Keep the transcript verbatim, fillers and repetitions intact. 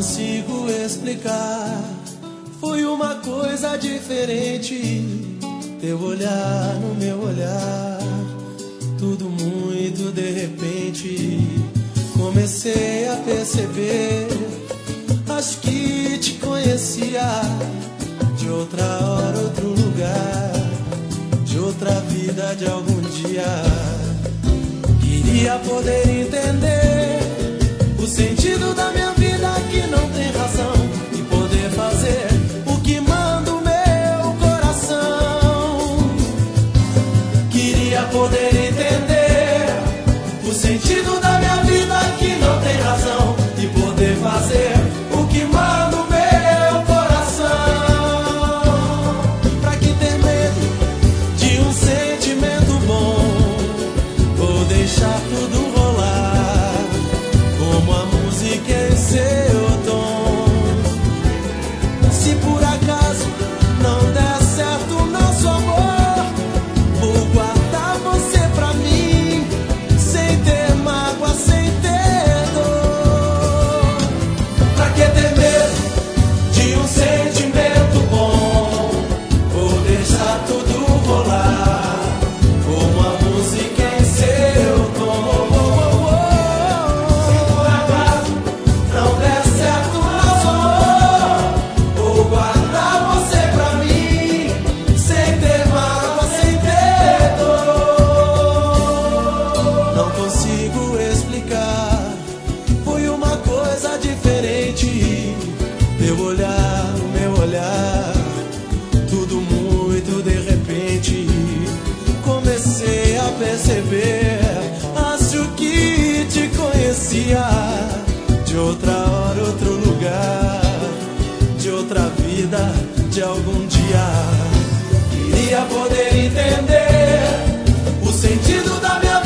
consigo explicar. Foi uma coisa diferente, teu olhar no meu olhar, tudo muito de repente. Comecei a perceber, acho que te conhecia de outra hora, outro lugar, de outra vida, de algum dia. Queria poder entender o sentido da minha vida que não tem razão, e poder fazer o que manda o meu coração. Queria poder entender o sentido da minha vida que não tem razão, e poder fazer o que manda o meu coração. Pra que ter medo de um sentimento bom? Vou deixar tudo rolar, como a música em seu tom. Se por acaso não der certo o nosso amor, vou guardar você pra mim, sem ter mágoa, sem ter dor. Pra que ter medo de um sentimento bom? Vou deixar tudo rolar, como a música em seu tom. Se por acaso não der certo o nosso amor, vou guardar você pra mim, sem ter mágoa, sem ter dor. Não consigo explicar, foi uma coisa diferente, teu olhar, o meu olhar, tudo muito de repente. Comecei a perceber, acho que te conhecia de outra hora, outro lugar, de outra vida, de algum dia. Queria poder entender o sentido da minha